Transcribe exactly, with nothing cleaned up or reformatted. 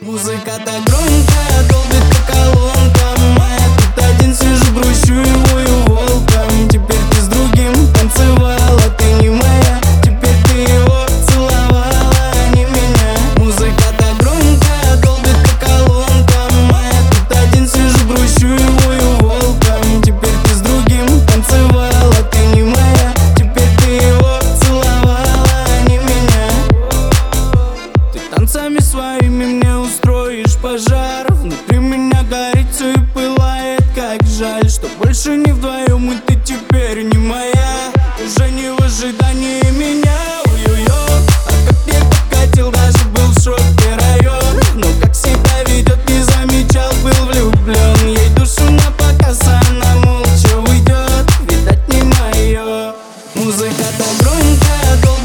Музыка-то громкая, долбит по колонкам, а я тут один сижу, грущу и вою волком. Теперь ты с другим танцевала, ты не моя. Теперь ты его целовала, а не меня. Музыка-то громкая, долбит по колонкам, а я тут один сижу, грущу и вою волком. Теперь ты с другим танцевала, ты не моя. Теперь ты его целовала, а не меня. Ты танцами своими мне устроишь пожар. Внутри меня горит все и пылает, как жаль, что больше не вдвоем, и ты теперь не моя. Уже не в ожидании меня, ой-ой-ой. А как я подкатил, даже был в шоке район. Но как себя ведет, не замечал, был влюблен. Ей душу напоказ, а она молча уйдет. Видать, не мое. Музыка-то громкая, долго